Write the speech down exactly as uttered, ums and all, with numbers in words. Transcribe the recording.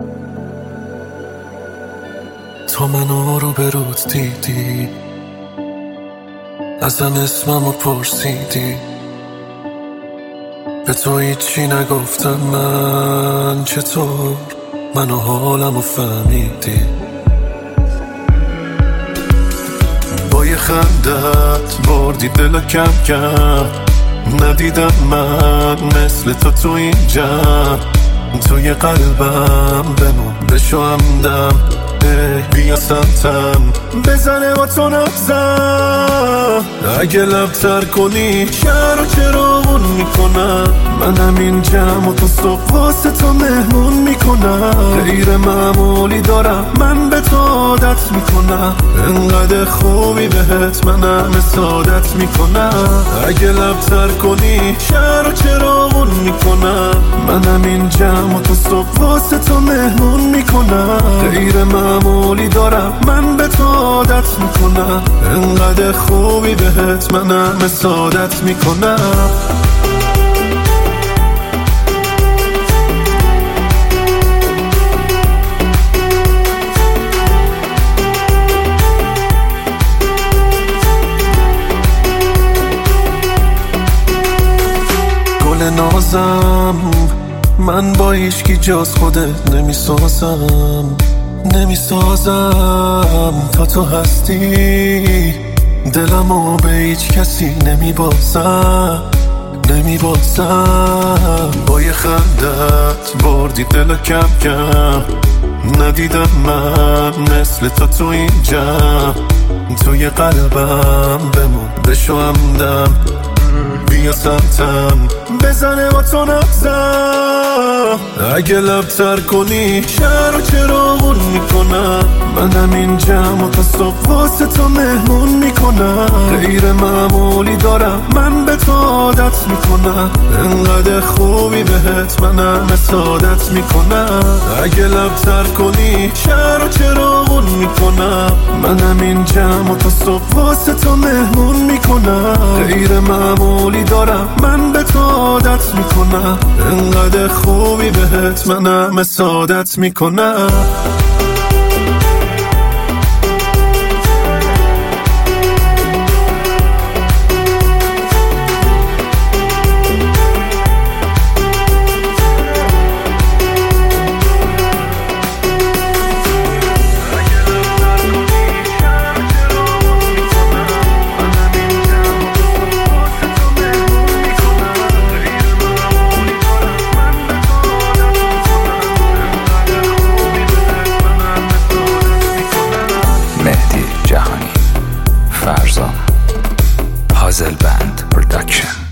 تو منو رو برود دیدی، ازم اسممو پرسیدی، به تو هیچی نگفتم من. چطور منو حالمو فهمیدی؟ با یه خندت بردی دلو کم کم. ندیدم من مثل تو تو این جمع، توی قلبم بمون بشو همدم. بیا سمتم بزنه با تو نبزم. اگه لبتر کنی شهر رو چراغون میکنم. منم این جمع و تو صبح واسه تو مهمون میکنم. غیر معمولی دارم من به تو عادت میکنم. انقدر خوبی بهت منم سعادت میکنم. اگه لبتر کنی شهر رو چراغون میکنم. منم این جمع و تو صبح واسه تو مهمون میکنم. غیر معمولی دارم من به تو عادت میکنم. انقدر خوبی بهت منم سعادت میکنم. گل نازم من با هیچکی جز خودت نمیسازم، نمیسازم تا تو هستی. دلمو به هیچ کسی نمیبازم، نمیبازم. با یه خندت بردی دلو کم کم. ندیدم من مثل تو تو این جمع، توی قلبم بمون بشو همدم. بیا سمتم بزنه با تو نبزم. اگه لبتر کنی شهر رو چراغون میکنم. منم این جمع و تا صبح واسه تو مهمون میکنم. غیر معمولی دارم من به تو عادت میکنم. انقدر خوبی بهت منم سعادت میکنم. اگه لبتر کنی شهر رو چراغون میکنم. منم این جمع و تا صبح واسه تو مهمون میکنم. غیر معمولی دارم من به تو عادت میکنم. انقدر خوبی بهت منم سعادت میکنم. فرزان پازل بند پروداکشن.